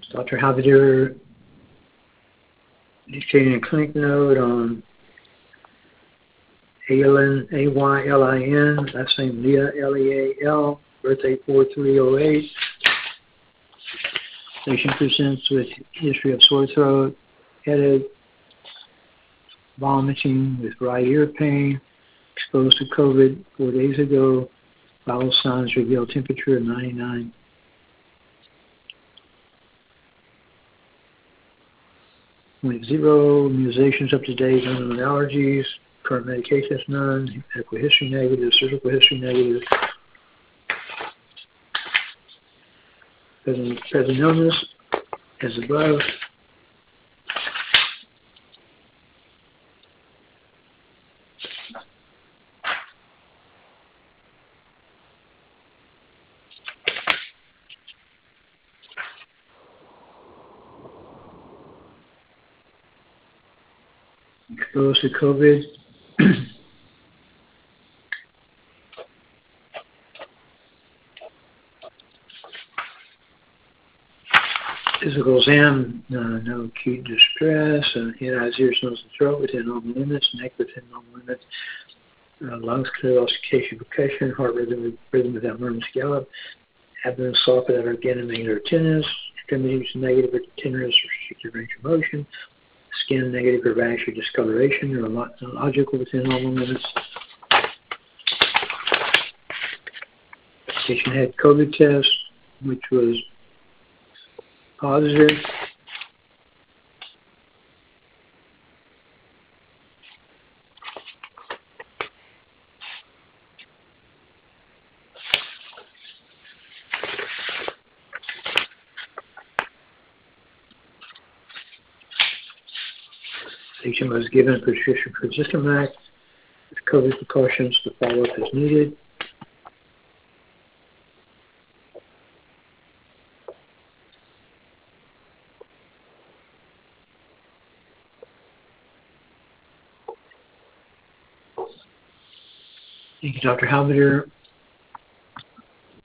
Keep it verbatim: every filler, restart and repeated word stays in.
Doctor Javier dictating a clinic note on Aylin, A Y L I N, last name Leah, L E A L, birthday four three oh eight. Patient presents with history of sore throat, headache, vomiting with right ear pain, exposed to COVID four days ago. Vital signs reveal temperature of ninety-nine. With zero, immunizations up to date, none with allergies, current medications none, medical history negative, surgical history negative. Present, present illness as above. Exposed to COVID. Physical exam, no, no acute distress, uh, head, eyes, ears, nose, and throat within normal limits, neck within normal limits, uh, lungs clear, ossification, percussion, heart rhythm, rhythm without murmur, scallop, abdomen soft without organ and negative tenderness, extremities negative or tenderness, restricted range of motion, skin negative or rash or discoloration, neurological within normal limits. Patient had COVID test, which was positive. Patient was given a prescription for Zithromax with COVID precautions to follow up as needed. Thank you, Doctor Halbiter.